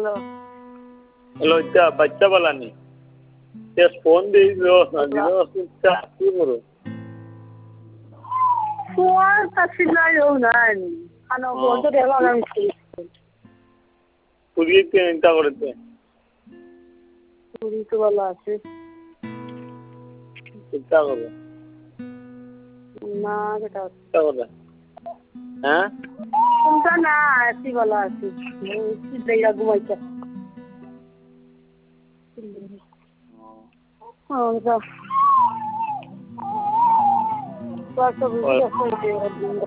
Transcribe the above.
ভালো। লজ্জা বাচ্চা বলানি ফোন দিচ্ছা কি করো ফোন কাছিলাইও নাই আনো বন্ধ দেওয়া আমি পুরিয়ে চিন্তা করতে পুরি তো ভালো আছে চিন্তা করো না বেটা চিন্তা করো হ্যাঁ চিন্তা না আছি ভালো আছি চিন্তা ঘুমাইছে তো সব